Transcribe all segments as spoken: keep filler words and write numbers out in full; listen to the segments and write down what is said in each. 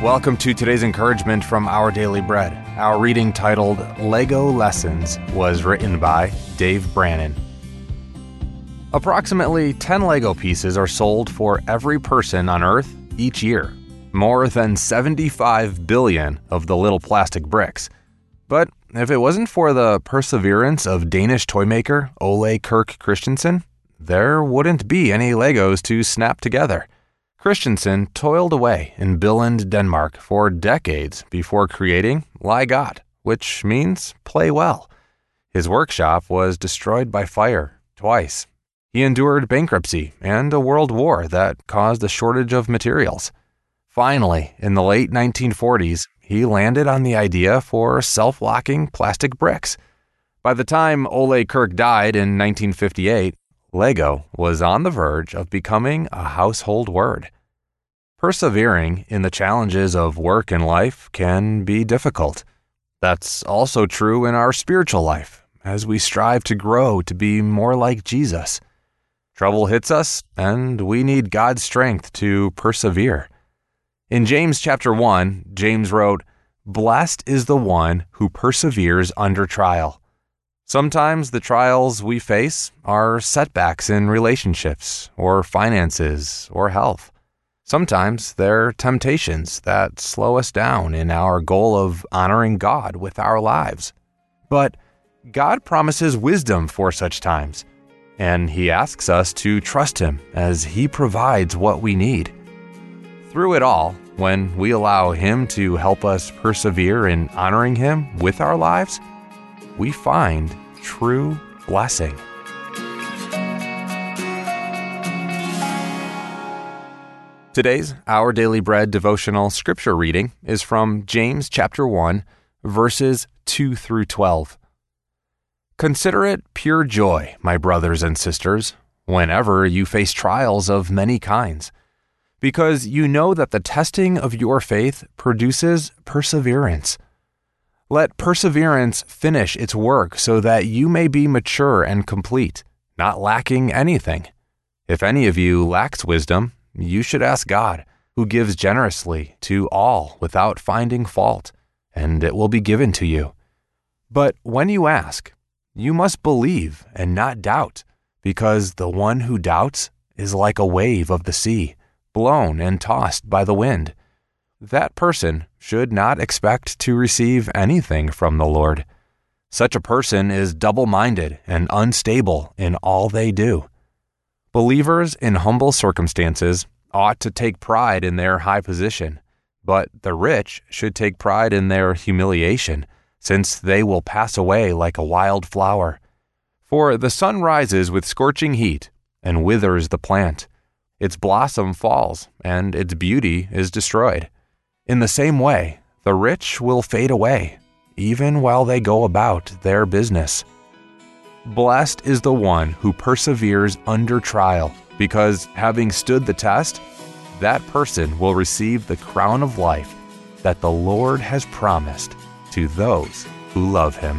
Welcome to today's encouragement from Our Daily Bread. Our reading titled Lego Lessons was written by Dave Brannon. Approximately ten Lego pieces are sold for every person on Earth each year, more than seventy-five billion of the little plastic bricks. But if it wasn't for the perseverance of Danish toymaker Ole Kirk Christensen, there wouldn't be any Legos to snap together. Christensen toiled away in Billund, Denmark for decades before creating Leg Godt, which means play well. His workshop was destroyed by fire twice. He endured bankruptcy and a world war that caused a shortage of materials. Finally, in the late nineteen forties, he landed on the idea for self-locking plastic bricks. By the time Ole Kirk died in nineteen fifty-eight, Lego was on the verge of becoming a household word. Persevering in the challenges of work and life can be difficult. That's also true in our spiritual life, as we strive to grow to be more like Jesus. Trouble hits us, and we need God's strength to persevere. In James chapter one, James wrote, "Blessed is the one who perseveres under trial." Sometimes the trials we face are setbacks in relationships, or finances, or health. Sometimes they're temptations that slow us down in our goal of honoring God with our lives. But God promises wisdom for such times, and He asks us to trust Him as He provides what we need. Through it all, when we allow Him to help us persevere in honoring Him with our lives, we find true blessing. Today's Our Daily Bread devotional scripture reading is from James chapter one, verses two through twelve. Consider it pure joy, my brothers and sisters, whenever you face trials of many kinds, because you know that the testing of your faith produces perseverance. Let perseverance finish its work so that you may be mature and complete, not lacking anything. If any of you lacks wisdom, you should ask God, who gives generously to all without finding fault, and it will be given to you. But when you ask, you must believe and not doubt, because the one who doubts is like a wave of the sea, blown and tossed by the wind. That person should not expect to receive anything from the Lord. Such a person is double-minded and unstable in all they do. Believers in humble circumstances ought to take pride in their high position, but the rich should take pride in their humiliation, since they will pass away like a wild flower. For the sun rises with scorching heat and withers the plant. Its blossom falls, and its beauty is destroyed. In the same way, the rich will fade away, even while they go about their business. Blessed is the one who perseveres under trial, because having stood the test, that person will receive the crown of life that the Lord has promised to those who love Him.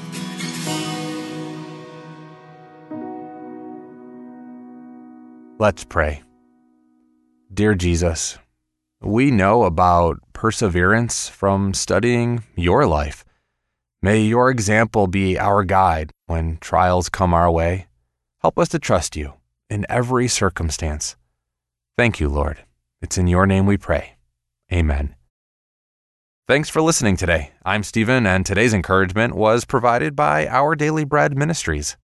Let's pray. Dear Jesus, we know about perseverance from studying your life. May your example be our guide when trials come our way. Help us to trust you in every circumstance. Thank you, Lord. It's in your name we pray. Amen. Thanks for listening today. I'm Stephen, and today's encouragement was provided by Our Daily Bread Ministries.